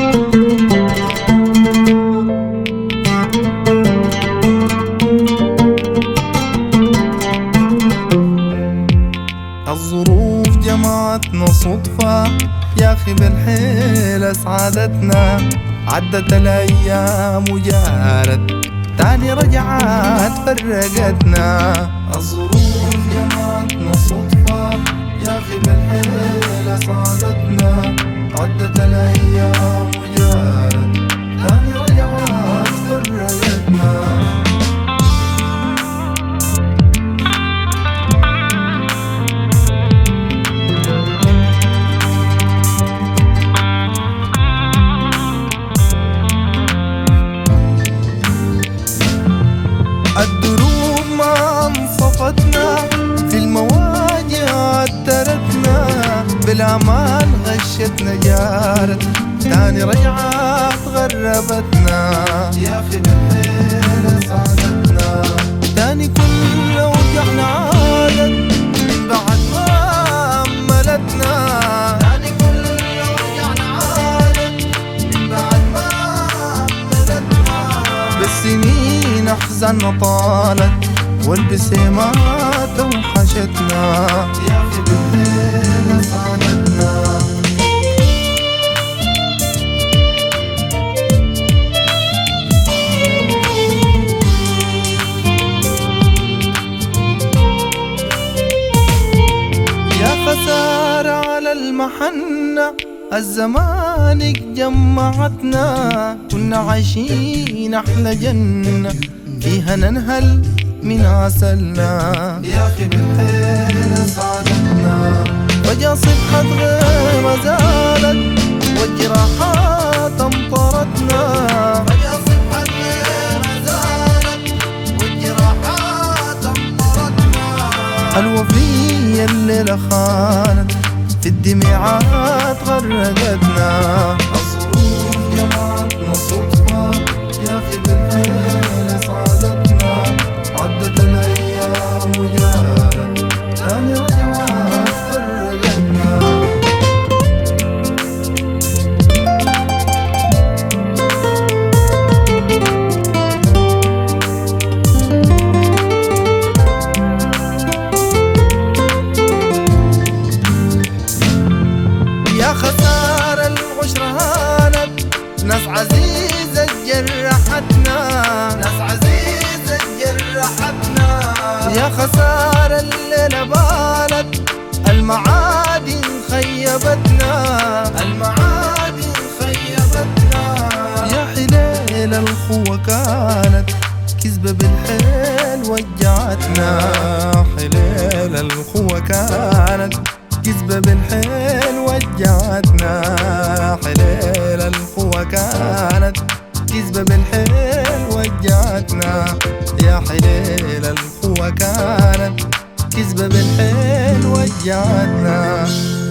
الظروف جمعتنا صدفة يا أخي بالحيلة سعادتنا، عدت الأيام وجارت تاني رجعت فرقتنا. الظروف جمعتنا صدفة يا أخي بالحيلة سعادتنا، عدت الأيام وجارت تاني رجعت فرقتنا. الدروب ما انصفتنا، في المواجع عترتنا، بالأمان غشتنا جارت تاني رجعت غربتنا. يا أخي بالحيلة سعادتنا، تاني كل وجعنا عادت من بعد ما أملتنا. تاني كل وجعنا عادت من بعد ما أملتنا. بالسنين أحزاننا طالت والبسيمات وحشتنا. يا أخي بالحيلة سعادتنا. يا خسارة على المحنة الزمانك جمعتنا، كنا عايشين أحلى جنة فيها ننهل من عسلنا. يا أخي بالحيلة سعادتنا، فجأة صبحت غير ما زالت والجراحات أمطرتنا. فجأة صبحت غير ما زالت والجراحات أمطرتنا. الوفية الليلة خانت في الدمعات غرقتنا. الظروف جمعتنا صدفة يا أخي بالحيلة سعادتنا، عدت الأيام وجارت تاني رجعت فرقتنا. يا خسارة العشرة هانت، ناس عزيزة جرحتنا، ناس عزيزة جرحتنا. يا خسارة الليلة بالت، المعادن خيبتنا، المعادن خيبتنا. يا حليل الخوة كانت كذبة بالحيل وجعتنا. حليل الخوة كانت كذبة بالحيل وجعتنا. حليل الخوة كانت كذبة بالحيل وجعتنا. يا حليل الخوة كانت كذبة بالحيل وجعتنا.